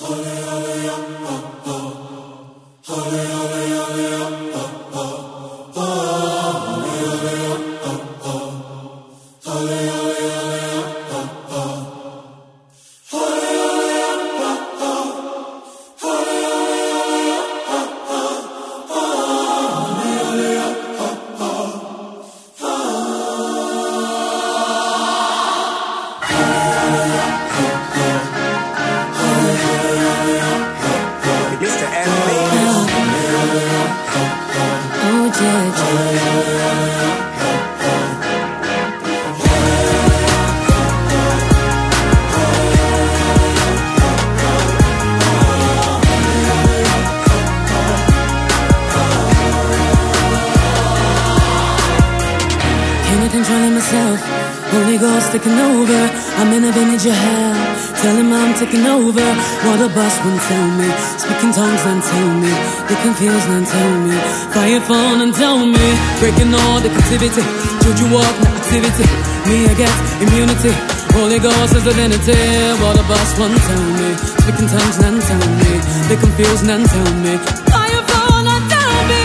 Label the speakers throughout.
Speaker 1: Controlling myself, Holy Ghost taking over. I'm in a vintage of hell. Tell him I'm taking over. What the boss won't tell me. Speaking tongues and tell me. They confused and tell me. Fire phone and tell me. Breaking all the captivity. Juju walk, no activity. Me I get immunity. Holy Ghost is divinity. What the boss won't tell me. Speaking tongues and tell me. They confused and tell me. Fire phone and tell me.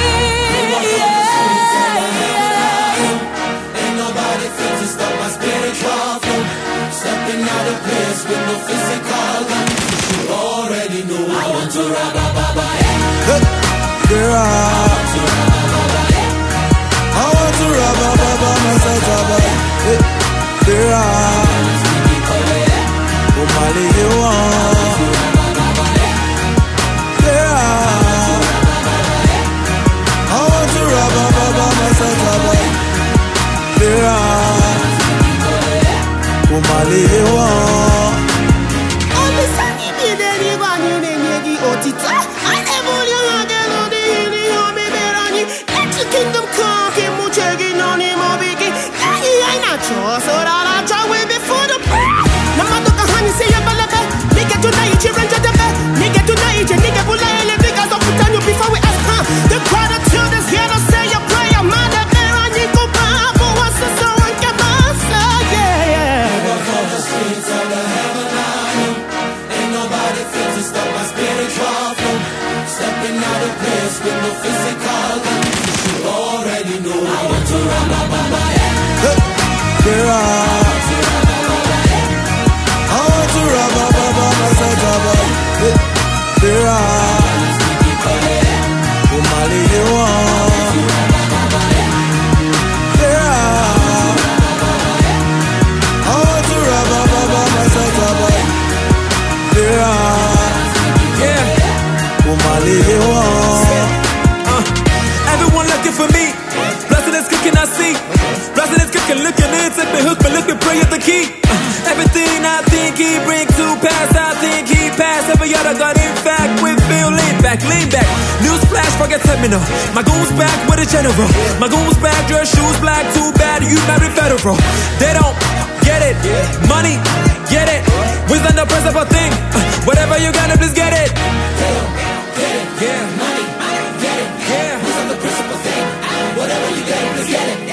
Speaker 2: Stepping out of place with no physical condition. You already know I want to rabba-babba,
Speaker 3: Girl, I want to rabba-babba myself, girl, oh Mali, you want, girl, I want to rabba-babba myself, girl, kumaliwa
Speaker 4: Omisani bideni bani nengi otita Anebuli agelo di hini yomi berani Let your kingdom come kimuchegi noni mobiki Yahi aina cho rara chawe before the prayer Namadoka hani siya balaka Nige tunai chirenja debe Nige tunai je nige bula ele Because of putanyo before we ask The crowd of children here to say a prayer Mada berani kubabu wasa so ankabasa
Speaker 2: streets of the heaven I know. Ain't nobody fit to stop my spiritual flow. Stepping out of place with no physical condition. You already know I want to rabba-babba,
Speaker 3: girl, I want to rabba-babba myself, girl, oh Mali, you want,
Speaker 5: everyone looking for me. Blessed is cooking, I see. Blessed is cooking, looking in, sipping, hook, but looking, pray at the key. Everything I think he bring to pass, I think he passed. Every other got in fact with Bill, lean back. News flash, forget terminal. My goons back with a general. My goons back, your shoes black, too bad you married federal. They don't get it, money, get it. Wisdom the principal thing. Whatever you got, please get it. Yeah,
Speaker 2: money, get it.
Speaker 5: Yeah,
Speaker 2: wisdom the principal thing. Whatever you get, please get it.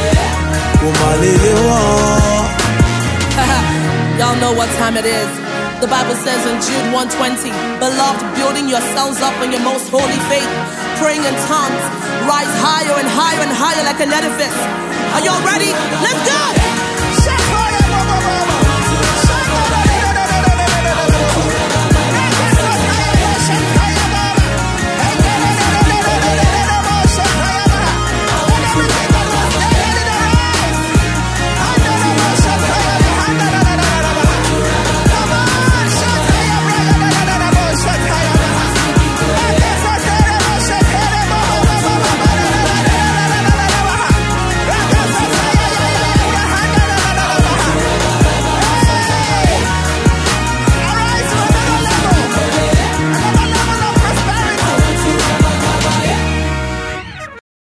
Speaker 1: Y'all know what time it is.
Speaker 4: The Bible says in Jude 1:20, beloved, building yourselves up in your most holy faith, praying in tongues, rise higher and higher and higher like an edifice. Are y'all ready? Let's go!